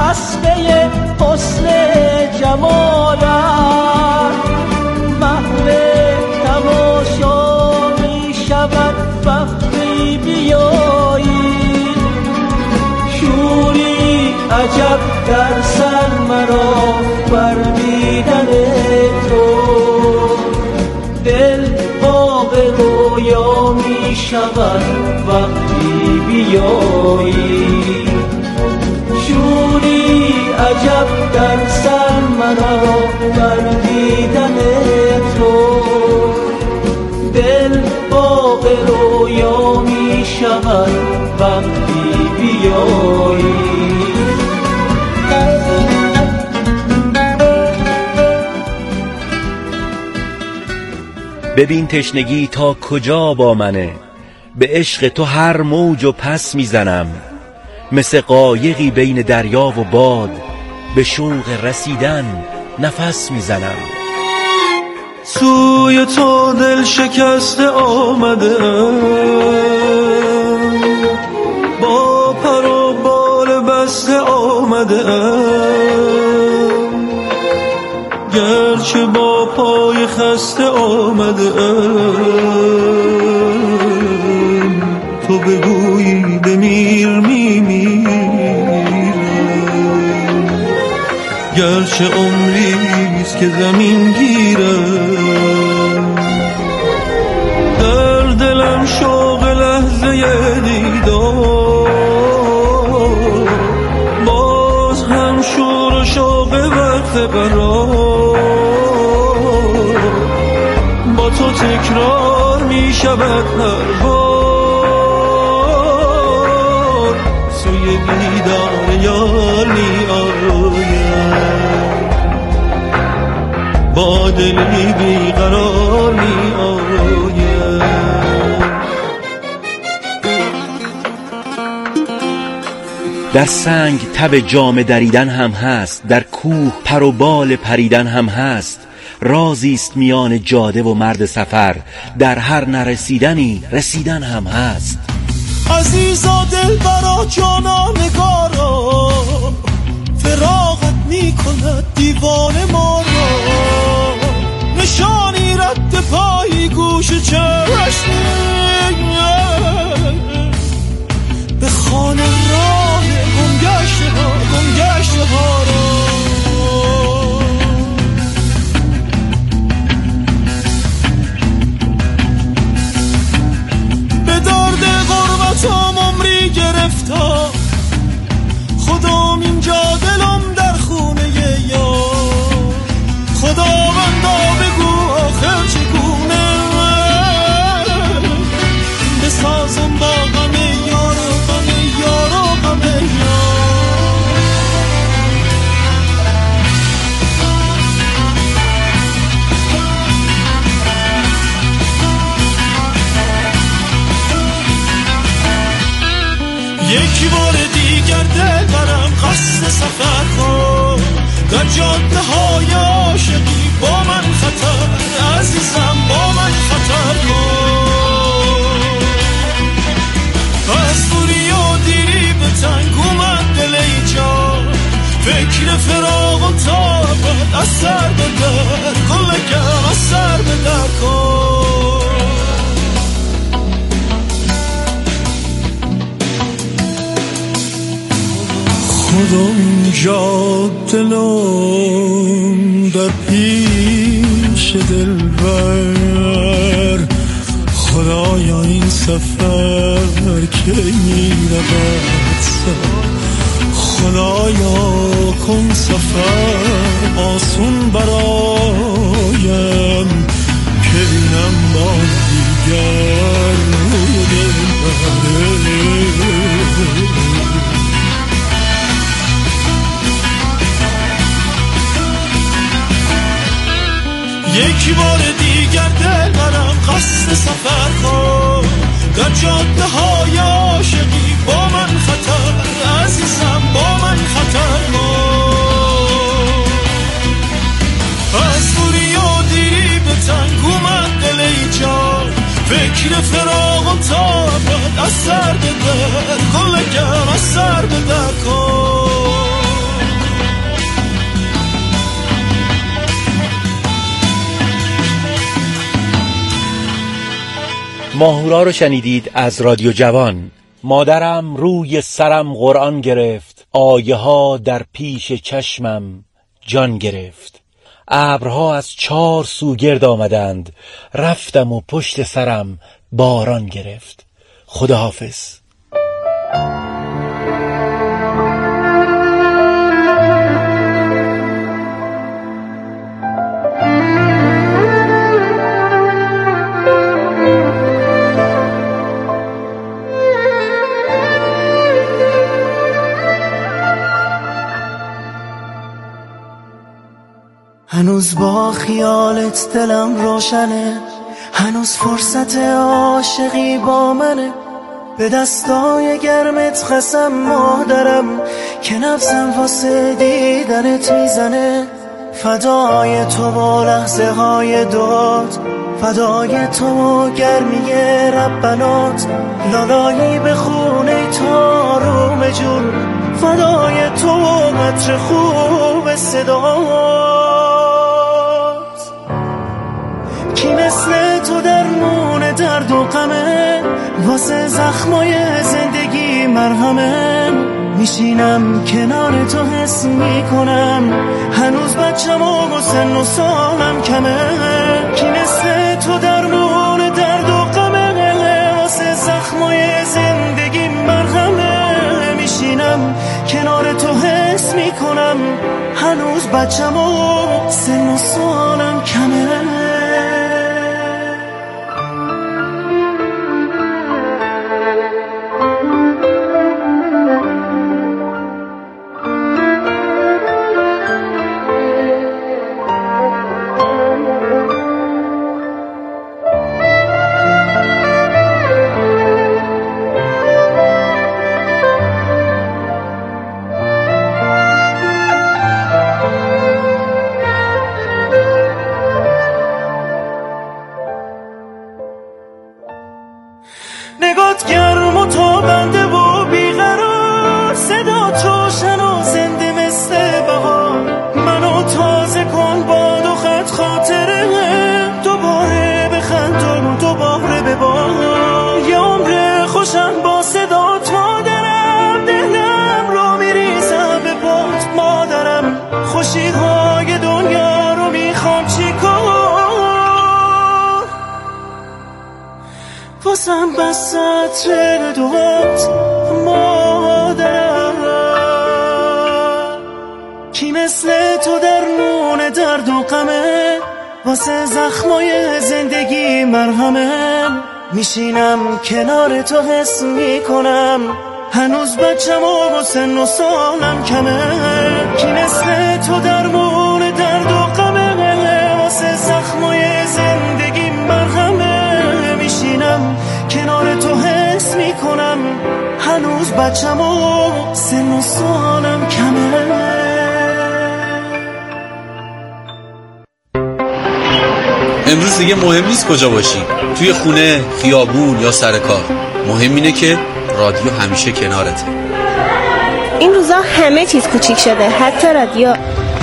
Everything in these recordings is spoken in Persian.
اسبه حسن جمالت محو تماشا می شود وقتی بیایی. شوری عجب در سر مرا بر دیدن تو، دل باغ رویا می شود وقتی بیایی. شوری عجب در سر مرا بر دیدن تو، دل باغ رویا می شود وقتی بیایی. ببین تشنگی تا کجا با منه، به عشق تو هر موج و پس میزنم. مثل قایقی بین دریا و باد، به شوق رسیدن نفس میزنم. سوی تو دل شکسته آمده، با پر و بال بسته آمده، گرچه با پای خسته آمده. تو بگویی بمیر میمیرم، گرچه عمریست که زمین گیرم. در دلم شوق لحظه دیدار، باز هم شور و شوق وقت قرار. با تو تکرار می شود هر بار، سوی دیدار یار می آیم، با دلی بیقرار می آیم. در سنگ تب جامه دریدن هم هست، در کوه پر و بال پریدن هم هست. رازیست میان جاده و مرد سفر، در هر نرسیدنی رسیدن هم هست. عزیزا دلبرا جانانگارا، فراغت میکند دیوانه ما را. نشانی رد پایی گوش چشمی، به خانه راه گمگشته ها را. به درد غربتم عمری گرفتم، خدام اینجا دلم در خونه یار. خداوندا بگو آخر چگونه بسازم با غم یار و غم یار و غم یار. یکی بار دیگر دل برم قصد سفر کن، در جاده های عاشقی با من خطر، عزیزم با من خطر کن. از دوری و دیری به تنگ اومد دل ایجان، فکر فراق و طاقت از سر بدر، گلگم از سر بدر کن. خدا اینجا دلم در پیش دلبر، خدایا این سفر که میرود سر. خدایا کن سفر آسون برایم، که بینم با دیگر روی دلبر. یکی بار دیگر دل برم قصد سفر کن، در جاده های عاشقی با من خطر، عزیزم با من خطر کن. از دوری و دیری به تنگ اومد دل ایجان، فکر فراق و طاقت از سر بدر، گلگم از سر بدر کن. ماهورا رو شنیدید از رادیو جوان. مادرم روی سرم قرآن گرفت، آیه ها در پیش چشمم جان گرفت. ابرها از 4 سو گرد آمدند، رفتم و پشت سرم باران گرفت. خداحافظ. هنوز با خیالت دلم روشنه، هنوز فرصت عاشقی با منه. به دستای گرمت قسم مادرم که نفسم واسه دیدنت میزنه. فدای تو با لحظه های داد، فدای تو و گرمی ربنات، لالایی به خونه تاروم جون، فدای تو و عطر خوب صدات. کی مثل تو درمون درد و غمه، واسه زخمای زندگی مرهمه. میشینم کنار تو حس میکنم هنوز بچم و سن و سالم کمه. کی مثل تو درمون درد و غمه، واسه زخمای زندگی مرهمه. میشینم کنار تو حس میکنم هنوز بچم و سن و سالم کمه. نگات گرم و تابنده و بیقرار، صدات روشن و زنده مثل بهار. منو تازه کن با دو خط خاطره، دوباره بخند و دوباره ببار. یه عمر خوشم با صدات مادرم، دلم رو میریزم به پات مادرم. خوشیهای دنیا رو میخوام چیکار، واسم بس عطر دوات مادرم. کی مثل تو درمون درد و غمه، واسه زخمای زندگی مرهمه. میشینم کنار تو حس میکنم هنوز بچم و سن و سالم کمه. کی مثل تو درمون درد و غمه، واسه زخمای زندگی مرهمه. میشینم کنار تو حس میکنم هنوز بچم و سن و سالم کمه. امروز دیگه مهم نیست کجا باشی، توی خونه، خیابون یا سر کار. مهم اینه که رادیو همیشه کنارته. این روزا همه چیز کوچیک شده، حتی رادیو.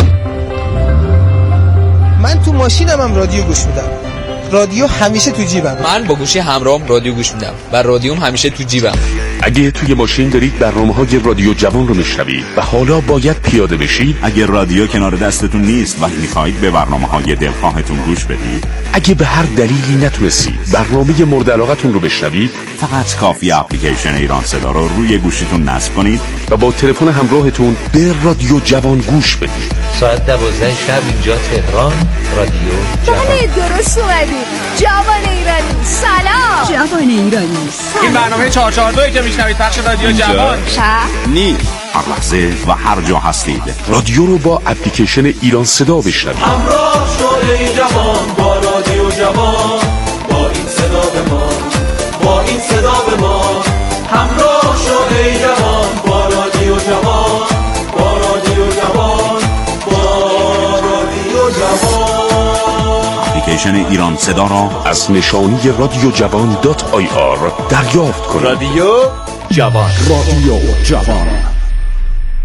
من تو ماشینم هم رادیو گوش میدم. رادیو همیشه تو جیبم. من با گوشی همراهم رادیو گوش میدم و رادیوم همیشه تو جیبم. اگه توی ماشین دارید برنامه‌های رادیو جوان رو میشنوید و حالا باید پیاده بشید، اگه رادیو کنار دستتون نیست و میخواهید به برنامه‌های دلخواهتون گوش بدید، اگه به هر دلیلی نتونستید برنامه مورد علاقتون رو بشنوید، فقط کافی اپلیکیشن ایران صدا رو روی گوشیتون نصب کنید و با تلفن همراهتون به رادیو جوان گوش بدید. ساعت 12 شب اینجا تهران، رادیو جوان. درست اومدید. جوان ایرانی سلام. جوان ایرانی سلام. این برنامه 442 که میشنوید پخش رادیو جوان نیست. هر لحظه و هر جا هستید رادیو رو با اپلیکیشن ایران صدا بشنوید. همراه شو ای جوان با رادیو جوان، با این صدا به ما، با این صدا به ما. همراه شو ای جوان با رادیو جوان، با رادیو جوان، با رادیو جوان. اپلیکیشن ایران صدا را از نشانی رادیو جوان.ir دریافت کنید. رادیو جوان. رادیو جوان.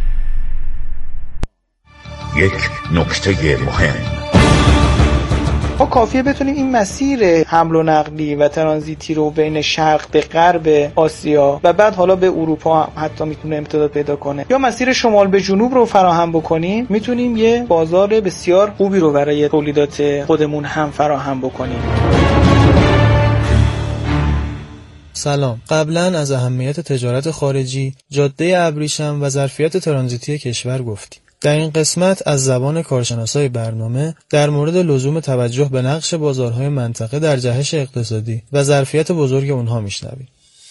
یک نکته مهم: ما کافیه بتونیم این مسیر حمل و نقلی و ترانزیتی رو بین شرق به غرب آسیا و بعد حالا به اروپا حتی میتونه امتداد پیدا کنه، یا مسیر شمال به جنوب رو فراهم بکنیم، میتونیم یه بازار بسیار خوبی رو برای تولیدات خودمون هم فراهم بکنیم. سلام. قبلا از اهمیت تجارت خارجی، جاده ابریشم و ظرفیت ترانزیتی کشور گفتیم. در این قسمت از زبان کارشناسای برنامه در مورد لزوم توجه به نقش بازارهای منطقه در جهش اقتصادی و ظرفیت بزرگ اونها میشنویم.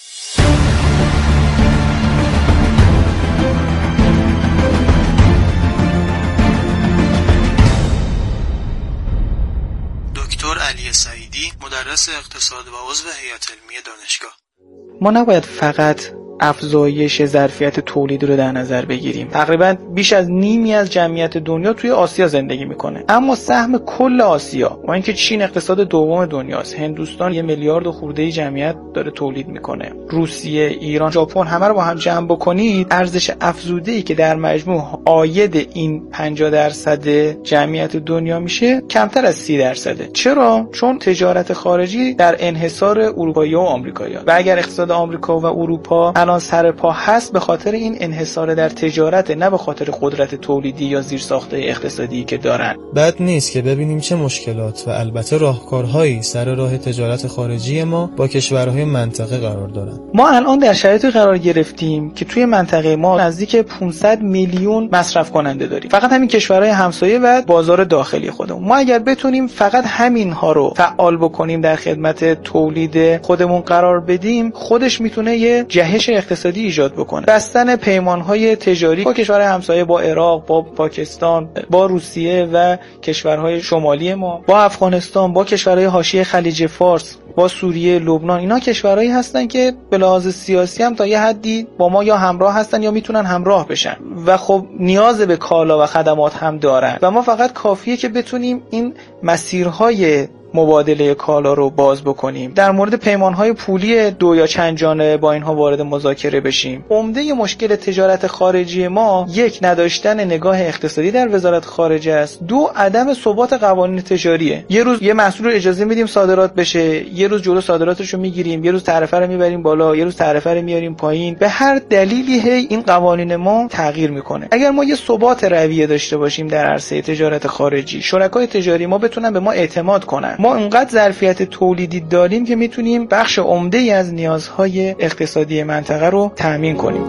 دکتر علی سعیدی، مدرس اقتصاد و عضو هیئت علمی دانشگاه. ما نباید فقط افزایش ظرفیت تولید رو در نظر بگیریم. تقریبا بیش از نیمی از جمعیت دنیا توی آسیا زندگی میکنه، اما سهم کل آسیا، با اینکه چین اقتصاد دوم دنیاست، هندوستان 1 میلیارد خورده جمعیت داره تولید میکنه، روسیه، ایران، ژاپن، همه رو با هم جمع بکنید ارزش افزوده‌ای که در مجموع عاید این 50% جمعیت دنیا میشه کمتر از 30%. چرا؟ چون تجارت خارجی در انحصار اروپایی‌ها و آمریکایی‌ها، و اگر اقتصاد آمریکا و اروپا سر پا هست به خاطر این انحصار در تجارت، نه به خاطر قدرت تولیدی یا زیرساخت اقتصادی که دارن. بد نیست که ببینیم چه مشکلات و البته راهکارهایی سر راه تجارت خارجی ما با کشورهای منطقه قرار دارن. ما الان در شرایطی قرار گرفتیم که توی منطقه ما نزدیک 500 میلیون مصرف کننده داریم، فقط همین کشورهای همسایه و بازار داخلی خودمون. ما اگر بتونیم فقط همین ها رو فعال بکنیم، در خدمت تولید خودمون قرار بدیم، خودش میتونه یه جهش اقتصادی ایجاد بکنه. بستن پیمان‌های تجاری با کشورهای همسایه، با عراق، با پاکستان، با روسیه و کشورهای شمالی ما، با افغانستان، با کشورهای حاشیه خلیج فارس، با سوریه، لبنان، اینا کشورهایی هستن که به لحاظ سیاسی هم تا یه حدی با ما یا همراه هستن یا میتونن همراه بشن و خب نیاز به کالا و خدمات هم دارن و ما فقط کافیه که بتونیم این مسیرهای مبادله کالا رو باز بکنیم. در مورد پیمانهای پولی 2 یا چند جانبه با اینها وارد مذاکره بشیم. عمده مشکل تجارت خارجی ما، 1 نداشتن نگاه اقتصادی در وزارت خارجه است، 2 عدم ثبات قوانین تجاریه. یه روز یه محصول رو اجازه میدیم صادرات بشه، یه روز جلو صادراتش رو میگیریم، یه روز تعرفه رو میبریم بالا، یه روز تعرفه رو میاریم پایین. به هر دلیلی این قوانین ما تغییر میکنه. اگر ما یه ثبات رویه داشته باشیم در عرصه تجارت خارجی، شرکای تجاری ما بتونن به ما اعتماد کنن، ما انقدر ظرفیت تولیدی داریم که میتونیم بخش عمده‌ای از نیازهای اقتصادی منطقه رو تامین کنیم.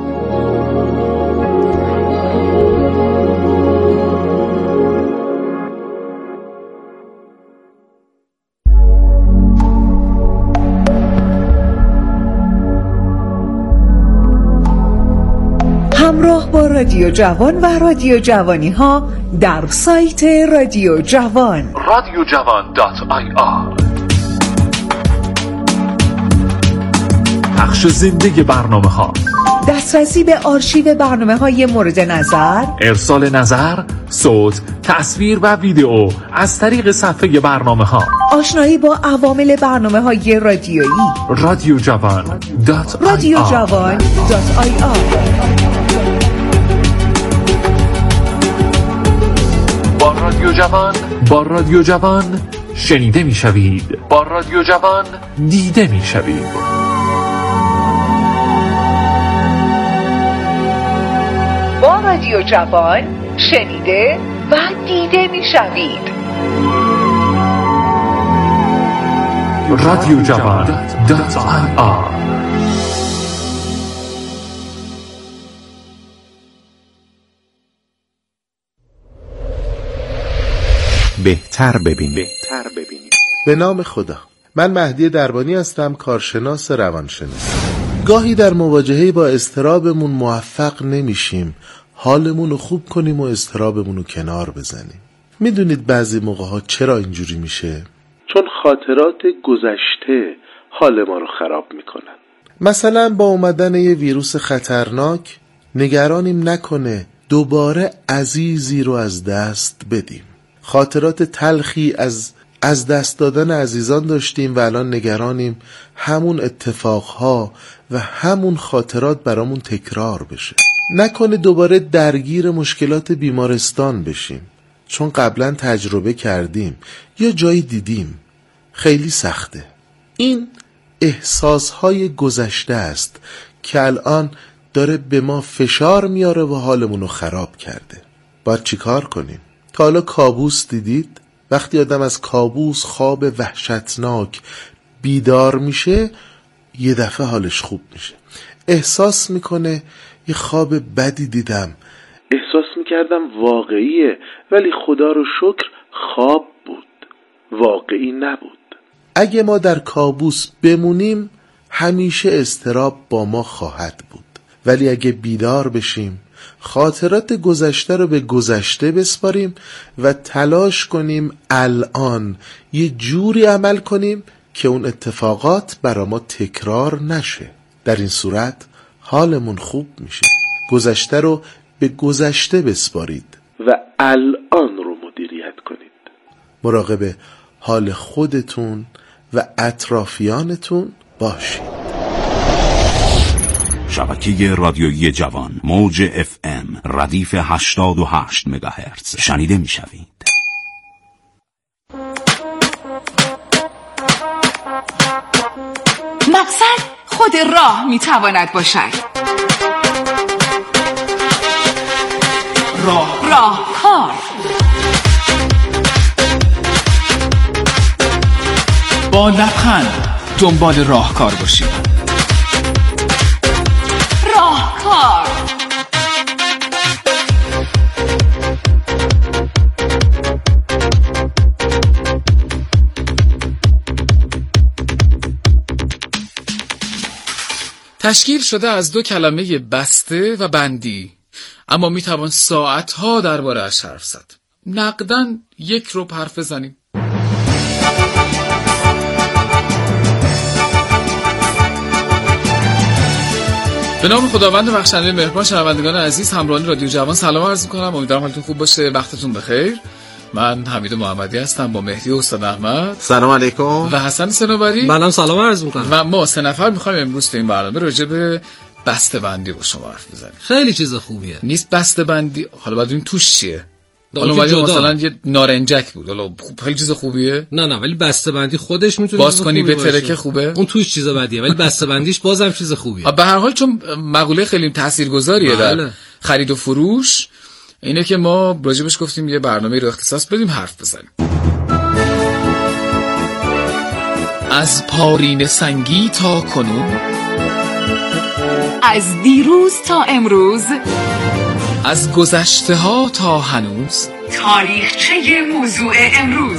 همراه با رادیو جوان و رادیو جوانی ها در سایت رادیو جوان radiojavan.ir. پخش زنده برنامه ها، دسترسی به آرشیو برنامه های مورد نظر، ارسال نظر، صوت، تصویر و ویدیو از طریق صفحه برنامه ها، آشنایی با عوامل برنامه های رادیویی. radiojavan.ir. با رادیو جوان شنیده می شوید، با رادیو جوان دیده می شوید. با رادیو جوان شنیده و دیده می شوید. radiojavan.ir. بهتر ببینید. به نام خدا. من مهدی دربانی هستم، کارشناس روانشناسی. گاهی در مواجهه با اضطرابمون موفق نمیشیم حالمون رو خوب کنیم و اضطرابمون رو کنار بزنیم. میدونید بعضی موقع‌ها چرا اینجوری میشه؟ چون خاطرات گذشته حال ما رو خراب میکنن. مثلا با اومدن یه ویروس خطرناک نگرانیم نکنه دوباره عزیزی رو از دست بدیم. خاطرات تلخی از دست دادن عزیزان داشتیم و الان نگرانیم همون اتفاقها و همون خاطرات برامون تکرار بشه. نکنه دوباره درگیر مشکلات بیمارستان بشیم، چون قبلا تجربه کردیم یا جایی دیدیم. خیلی سخته. این احساسهای گذشته است که الان داره به ما فشار میاره و حالمونو خراب کرده. باید چی کار کنیم؟ تا حالا کابوس دیدید؟ وقتی آدم از کابوس، خواب وحشتناک، بیدار میشه یه دفعه حالش خوب میشه. احساس میکنه یه خواب بدی دیدم، احساس میکردم واقعیه ولی خدا رو شکر خواب بود، واقعی نبود. اگه ما در کابوس بمونیم همیشه اضطراب با ما خواهد بود، ولی اگه بیدار بشیم خاطرات گذشته رو به گذشته بسپاریم و تلاش کنیم الان یه جوری عمل کنیم که اون اتفاقات برا ما تکرار نشه. در این صورت حالمون خوب میشه. گذشته رو به گذشته بسپارید و الان رو مدیریت کنید. مراقب حال خودتون و اطرافیانتون باشید. شبکه رادیویی جوان، موج FM ردیف 88 مگاهرتز شنیده میشوید. مقصد خود راه میتواند باشد. راهکار با لبخند دنبال راهکار باشید. راهکار تشکیل شده از دو کلمه بسته و بندی، اما میتوان ساعتها درباره اش حرف زد. نقداً یک رو حرف بزنیم. به نام خداوند بخشنده مهربان، شنوندگان عزیز همراهان رادیو جوان سلام عرض می‌کنم. امیدوارم حالتون خوب باشه، وقتتون بخیر. من حمید محمدی هستم با مهدی و استاد احمد. سلام علیکم. و حسن صنوبری. منم سلام عرض می‌کنم. و ما سه نفر می‌خوایم امروز تو این برنامه راجع به بسته‌بندی با شما حرف بزنیم. خیلی چیز خوبیه. نیست بسته‌بندی، حالا بعد این توش چیه؟ حالا مثلا یه نارنجک بود، حالا خیلی چیز خوبیه؟ نه ولی بسته‌بندی خودش میتونه باز کنی به ترکه خوبه. اون توش چیز بدیه ولی بسته‌بندیش بازم چیز خوبیه. به هر حال چون مقوله خیلی تاثیرگذاریه در خرید و فروش، اینه که ما راجبش گفتیم یه برنامه رو اختصاص بدیم حرف بزنیم. از پارین سنگی تا کنون، از دیروز تا امروز، از گذشته ها تا هنوز، تاریخچه موضوع امروز.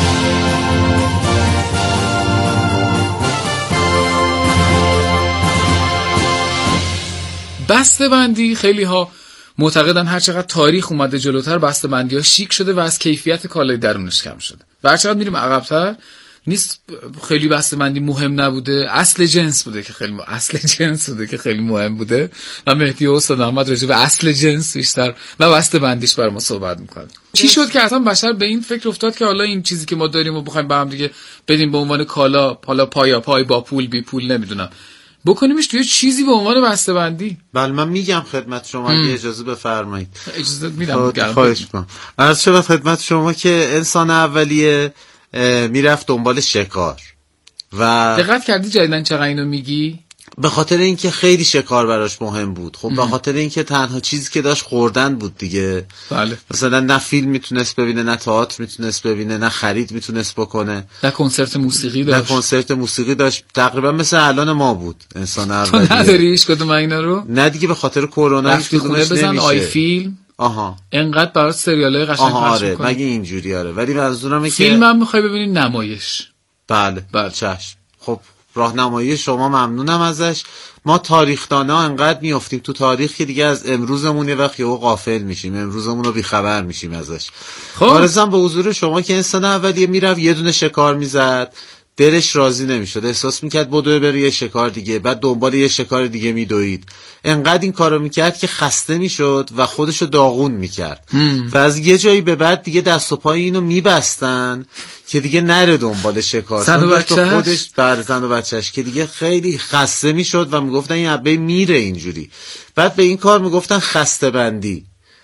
بسته‌بندی، خیلی ها معتقدن هر چقدر تاریخ اومده جلوتر بسته‌بندی ها شیک شده و از کیفیت کالای درونش کم شده. و هر چقدر میریم عقب‌تر نیست خیلی بسته‌بندی مهم نبوده، اصل جنس بوده که خیلی مهم بوده و مهدی و استاد احمد راجع به اصل جنس بیشتر و بسته‌بندیش برام صحبت می‌کنه. چی شد که اصلا بشر به این فکر افتاد که حالا این چیزی که ما داریم و بخوایم با هم دیگه بدیم به عنوان کالا، حالا پای با پول بی پول نمیدونم، بکنیمش توی چیزی به عنوان بسته‌بندی؟ بله من میگم خدمت شما، اگه اجازه بفرمایید. اجازه میدم. خواهش می‌کنم. عرض شد خدمت شما که انسان اولیه میرفت دنبال شکار و دقت کردی جدیدن چقدر اینو میگی؟ به خاطر اینکه خیلی شکار براش مهم بود. خب به خاطر اینکه تنها چیزی که داشت خوردن بود دیگه. بله. مثلا نه فیلم میتونست ببینه، نه تئاتر میتونست ببینه، نه خرید میتونست بکنه، نه کنسرت موسیقی داشت. تقریبا مثل الان ما بود انسان اولیه. تو نداری هیچ کدوم اینا رو؟ نه دیگه، به خاطر کرونا هیچ کدومش بزن آی فیلم. آها انقدر برات سریالای قشنگ پخش می‌کنه. مگه اینجوری؟ آره. ولی منظورم اینه که فیلم هم می‌خوای ببینی، نمایش. بله چشم. خب راهنمایی شما ممنونم ازش. ما تاریخ‌دانا انقدر میافتیم تو تاریخ که دیگه از امروزمون یه وقت یهو غافل میشیم، امروزمون رو بیخبر میشیم ازش. خب عرضم به حضور شما که انسان اولیه میرفت یه دونه شکار میزد، دلش راضی نمیشد، احساس میکرد بدوه بره یه شکار دیگه، بعد دنبال یه شکار دیگه میدوید. انقدر این کارو میکرد که خسته میشد و خودشو داغون میکرد و از یه جایی به بعد دیگه دست و پای اینو میبستن که دیگه نره دنبال شکار. زن و بچهش که دیگه خیلی خسته میشد و میگفتن این عبه میره اینجوری. بعد به این کار میگفتن خسته بندی.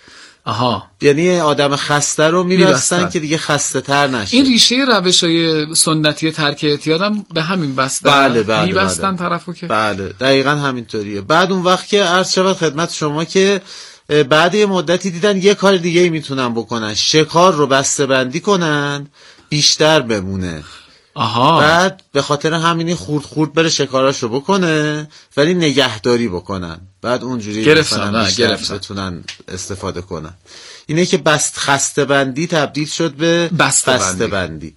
یعنی آدم خسته رو میبستن که دیگه خسته تر نشه. این ریشه روش‌های سنتی ترک اعتیاد هم به همین بسته. بله میبستن طرفو که بله دقیقاً همینطوریه. بعد اون وقت که عرض شود خدمت شما که بعد یه مدتی دیدن یه کار دیگه ای میتونن بکنن، شکار رو بسته بندی کنن بیشتر بمونه. بعد به خاطر همینی خورد بره شکاراشو بکنه ولی نگهداری بکنن، بعد اونجوری مثلا بتونن استفاده کنن. اینه که خسته بندی تبدیل شد به بسته بندی.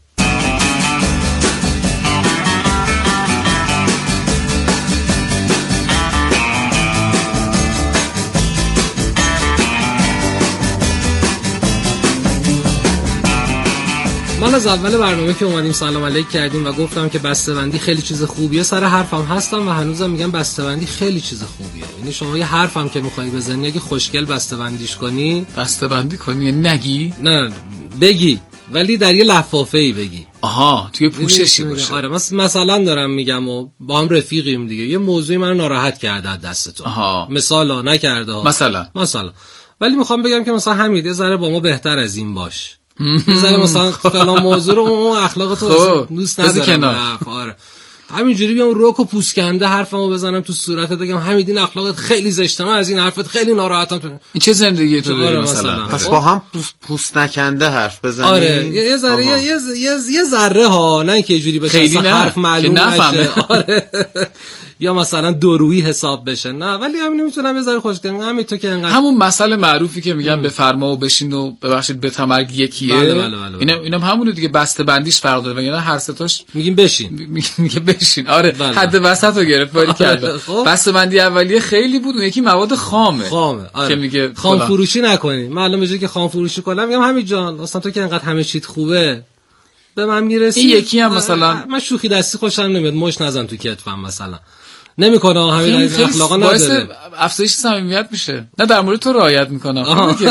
من از اول برنامه که اومدیم سلام علیک کردیم و گفتم که بسته‌بندی خیلی چیز خوبیه، سر حرفم هستم و هنوزم میگم بسته‌بندی خیلی چیز خوبیه. یعنی شما یه حرفم که می‌خوای بزنی اگه خوشگل بسته‌بندیش کنی، بسته‌بندی کنی نگی؟ نه بگی، ولی در یه لفافه‌ای بگی. توی پوششی باشه. آره مثلا دارم میگم و با هم رفیقیم دیگه، یه موضوعی منو ناراحت کرده از دستتون. مثلا نکرده مثلا ولی میخوام بگم که مثلا حمید یه ذره با ما بهتر از این باش. مثلا فلان موضوع رو اون اخلاق تو دوست ندارم. آره همینجوری بیام روک و پوسکنده حرفمو بزنم تو صورتت بگم حمید این اخلاقت خیلی زشته، من از این حرفت خیلی ناراحتم. این چه زندگی تو داری مثلا؟ پس با هم پوست نکنده حرف بزنیم. آره یه ذره یه ذره ها، نه که یه جوری بشه حرف معلوم نشه. آره یا مثلا دورویی حساب بشه، نه ولی همین میتونم یه ذره خوشگل همین تو که انقدر همون مسئله معروفی که میگن بفرما و بشین و ببخشید به تمرگ یکیه. اینم همونه دیگه، بسته بندیش فرق داره. یعنی هر سه تاش میگیم بشین، میگه بشین. آره حد وسط رو گرفت باری کرد. بسته بندی اولیه خیلی بود، اون یکی مواد خامه. آره. که میگه خام فروشی نکنین. من الان میگم که خام فروشی کنم، میگم همین جان اصلا تو که انقدر همه چیت خوبه به من میرسی. این یکی هم مثلا من شوخی دستی خوشم نمیاد، مش نزن تو کتفم مثلا نمیکنه، همین اخلاقا نداره، افزایش صمیمیت میشه. نه در مورد تو رعایت میکنه.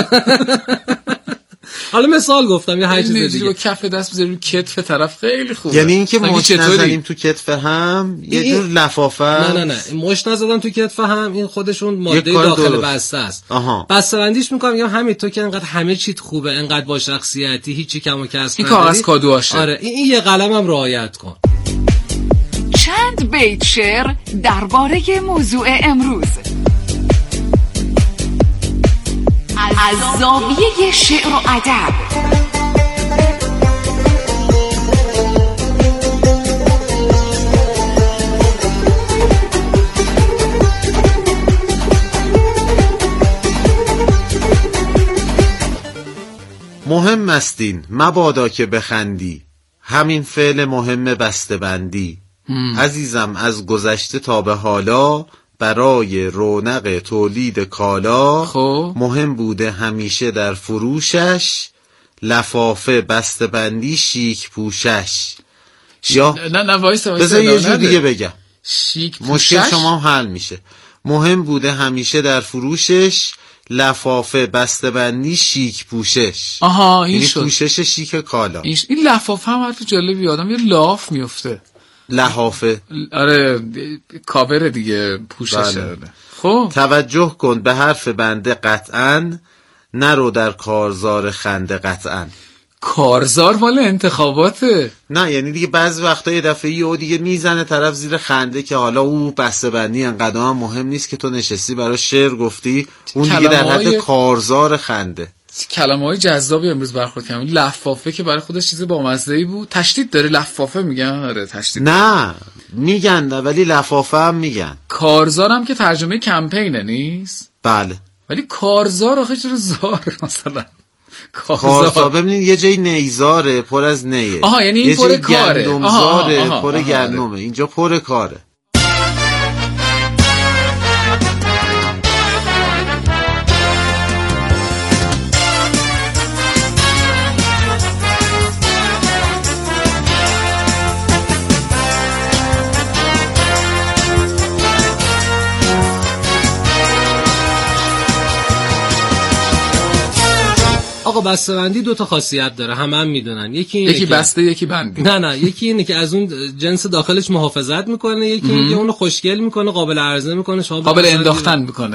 حالا مثال گفتم یه هر چیز دیگه با کف دست بزنی رو کتف طرف خیلی خوبه. یعنی اینکه مش نزنیم تو کتف هم یه جور لفافه. نه مش نزدن تو کتف هم این خودشون ماده داخل بسته است. بسته‌بندیش میکنم میگم همین تو که انقدر همه چیت خوبه، انقدر با شخصیتی، هیچی کم و کسر نداری، این کاغذ کادواشه. آره این یه قلمم رعایت کن. چند بیت شعر درباره موضوع امروز از زاویه شعر و ادب. مهم استین مبادا که بخندی، همین فعل مهم بسته‌بندی. عزیزم از گذشته تا به حالا، برای رونق تولید کالا مهم بوده همیشه در فروشش، لفافه بسته‌بندی شیک پوشش. یا نه وایسا بذار یه جور دیگه بگم شیک پوشش، مشکل شما هم حل میشه. مهم بوده همیشه در فروشش، لفافه بسته‌بندی شیک پوشش. این شد پوشش شیک کالا. این لفافه هم حرف جالبی، آدم یه لاف میفته. لحافه آره کاور دیگه پوششه. خب توجه کن به حرف بنده قطعاً، نرو در کارزار خنده قطعاً. کارزار مال انتخاباته. نه یعنی دیگه بعضی وقتا یه دفعه یهو دیگه میزنه طرف زیر خنده که حالا او بسته‌بندی انقدر هم مهم نیست که تو نشستی برای شعر گفتی، اون دیگه در حد کارزار خنده. کلمه‌های جذابی امروز برخورد کردم. لفافه که برای خودش چیز بامزه‌ای بود. تشدید داره لفافه میگن. آره تشدید. نه میگن ولی لفافه هم میگن. کارزار هم که ترجمه کمپینه نیست؟ بله. ولی کارزار آخه چرا زار مثلا؟ کارزار ببینید یه جای نیزاره پر از نیه. یعنی این پر کاره. گندمزاره پر گندمه. اینجا پر کاره. آقا بسته‌بندی دو تا خاصیت داره، هم میدونن. یکی بسته یکی بندی. نه یکی اینه که از اون جنس داخلش محافظت میکنه، یکی اینه که اونو خوشگل میکنه، قابل عرضه میکنه، شما قابل انداختن میکنه.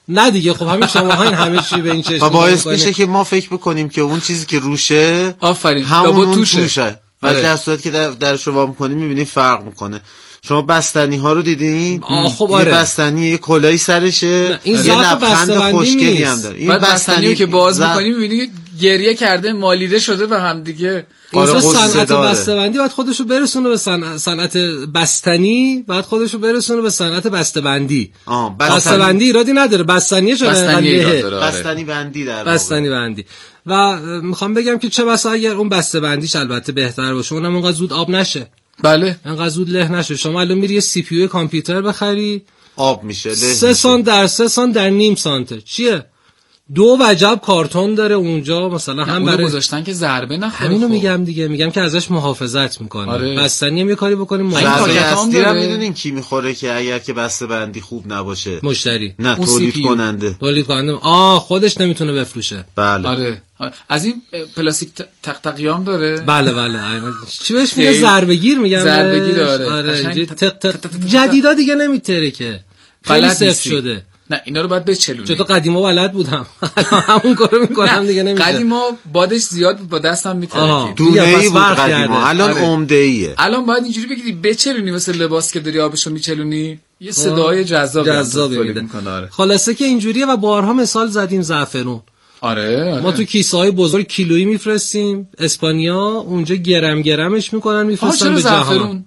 نه دیگه خب همین شماها این همه چی به این چشم باعث میشه که ما فکر بکنیم که اون چیزی که روشه آفرین همون توشه ولی در صورتی که درش رو وا می‌کنی می‌بینی فرق می‌کنه. شما بستنی ها رو دیدین؟ خب آره. یه بستنی یه کلاهی سرشه، این یه لبخند خوشگلی هم داره. این بستنی که باز می‌کنی می‌بینی گریه کرده، مالیده شده به هم دیگه. این صنعت بسته‌بندی باید خودشو برسونه به صنعت بستنی، بعد خودشو برسونه به صنعت بسته‌بندی. بسته‌بندی ایرادی نداره، بستنیه چرا بستنی بندی در بستنی بندی. و میخوام بگم که چه بسا اگر اون بسته‌بندیش البته بهتر باشه، اونم اونقدر زود آب نشه. بله انقدر زود له نشه. شما الان میری یه سی پی یو کامپیوتر بخری، آب میشه 3 سانت در 3 سانت در نیم سانت. چیه؟ 2 وجب کارتون داره اونجا مثلا، هم برای گذاشتن که ضربه نخوره. همینو میگم دیگه، میگم که ازش محافظت میکنه. آره. بستنی هم یه کاری بکنیم ضربه اصلی رو میدونین کی میخوره که اگر که بسته بندی خوب نباشه؟ مشتری. نه تولید کننده. خودش نمیتونه بفروشه. بله. آره. از این پلاستیک تقیام داره. بله چی بهش میگه؟ ضربه گیر میگن. ضربه گیر داره. آره. جدیدا دیگه نمیتره که خیلی سفت شده. نه اینا رو باید بچلونی. چطور قدیما بلد بودم همون کارو میکنم دیگه نمیشه. قدیما بادش زیاد بود، با دستم میترکید. دونه‌ای بود قدیما، الان عمده‌ایه. الان باید اینجوری بگیری بچلونی، مثل لباس که داری آبشو میچلونی، یه صدای جذابی میکنه. خلاصه که اینجوریه و بارها مثال زدیم زعفرون. آره. ما تو کیسه‌های بزرگ کیلویی میفرستیم اسپانیا، اونجا گرمش میکنن میفرستن به جهان.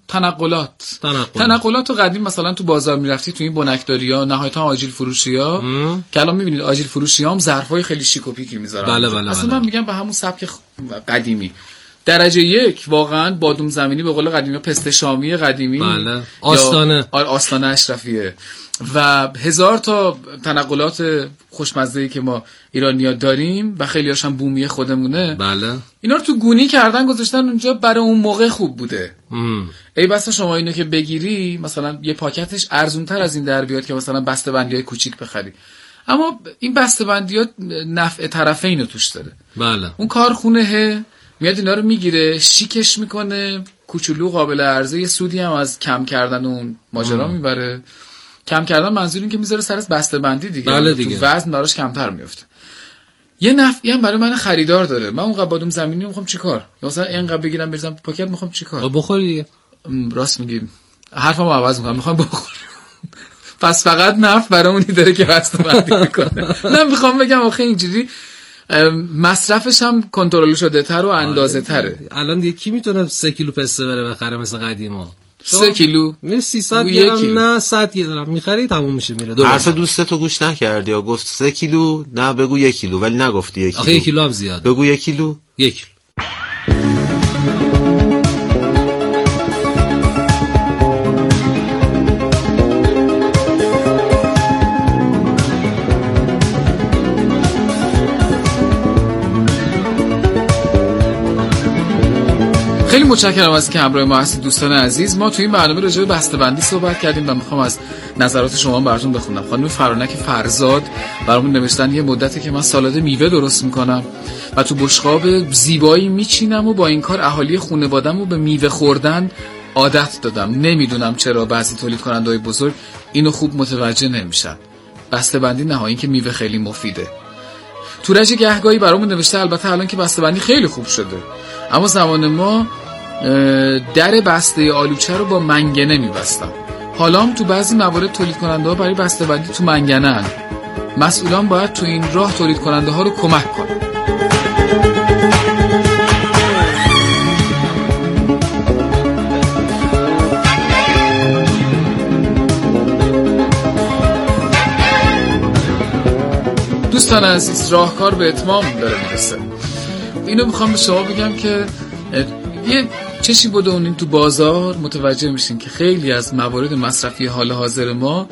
تنقلات قدیم مثلا تو بازار میرفتی، تو این بنکداری‌ها، نهایتا آجیل فروشی‌ها که الان میبینید آجیل فروشی‌ها هم ظرفای خیلی شیک و پیکی میذارن. بله. اصلا من میگم به همون سبک قدیمی. درجه 1 واقعا بادوم زمینی به قول قدیمی، پسته شامی قدیمی. بله. آستانه اشرفیه و هزار تا تنقلات خوشمزه‌ای که ما ایرانی‌ها داریم و خیلی هاشون بومی خودمونه. بله. اینا رو تو گونی کردن گذاشتن اونجا، برای اون موقع خوب بوده. ای بسا شما اینو که بگیری مثلا یه پاکتش ارزونتر از این در بیاد که مثلا بسته‌بندی‌های کوچیک بخری، اما این بسته‌بندی‌ها نفع طرفین رو توش داره. بله. اون کارخونه میاد اینا رو میگیره، شیکش میکنه، کوچولو قابل عرضه، یه سودی هم از کم کردن اون ماجرا میبره. کم کردن منظور این که میذاره سر بسته‌بندی دیگه. بله دیگه. تو وزن داراش کمتر میفته. یه نفعی هم برای من خریدار داره. من اون بادوم زمینی میخوام چیکار؟ مثلا اینقدر بگیرم بریزم تو پاکت، میخوام چیکار؟ بخوری دیگه. راست میگی. حرفمو عوض میکنم، میخوام بخورم. پس فقط نفع برامونی داره که بسته‌بندی میکنه. من میخوام بگم آخه اینجوری مصرفش هم کنترل شده تر و اندازه تره. الان دیگه کی میتونه 3 کیلو پسته بره بخره مثل قدیما؟ 3 کیلو میره 300 گرم، نه 100 گرم میخری تموم میشه میره. حرف دوستتو گوش نکردی یا گفت 3 کیلو، نه بگو 1 کیلو، ولی نگفتی 1 کیلو. آخه 1 کیلو هم زیاده. بگو 1 کیلو. 1 کیلو. خیلی متشکرم از اینکه همراه ما هستید دوستان عزیز. ما توی این برنامه راجع به بسته‌بندی صحبت کردیم و میخوام از نظرات شما براتون بخونم. خانم فرانک فرزاد برامون نوشتن یه مدتی که من سالاد میوه درست میکنم و تو بشقاب زیبایی میچینم و با این کار اهالی خانواده‌مو به میوه خوردن عادت دادم. نمیدونم چرا بعضی تولید کننده‌های بزرگ اینو خوب متوجه نمیشن. بسته‌بندی نهایی که میوه خیلی مفیده. تورج گهگاهی برامون نوشته البته الان که بسته‌بندی خیلی خوب شده، اما زمان ما در بسته آلوچه رو با منگنه می‌بستن. حالا هم تو بعضی موارد تولید کننده ها برای بسته‌بندی تو منگنه هن. مسئولان باید تو این راه تولید کننده ها رو کمک کنن. دوستان عزیز، راهکار به اتمام داره میرسه. اینو میخوام به شما بگم که یه چشی بدونین تو بازار، متوجه میشین که خیلی از موارد مصرفی حال حاضر ما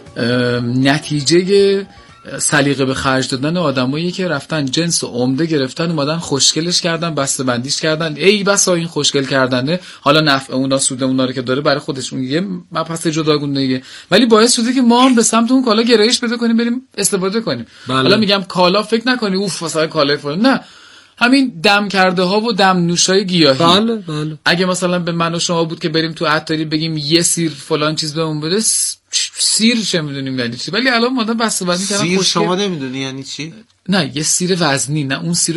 نتیجه سلیقه به خرج دادن آدمایی که رفتن جنس عمده گرفتن، اومدن خوشگلش کردن، بسته‌بندیش کردن. ای بسا این خوشگل کردنه حالا نفع اونا، سود اونا رو که داره برای خودشون یه مبحث جداگونه‌ایه، ولی باعث شده که ما هم به سمت اون کالا گرایش پیدا کنیم، بریم استفاده کنیم. حالا میگم کالا فکر نکنی اوف مثلا کالای فلان، نه، همین دم کرده ها و دم نوشای گیاهی. بله. اگه مثلا به من و شما بود که بریم تو عطاری بگیم یه سیر فلان چیز بهمون بده، سیر چه میدونیم یعنی چی، ولی الان مادام بسته بندی کردن. سیر شما نمیدونی یعنی چی؟ نه یه سیر وزنی، نه اون سیر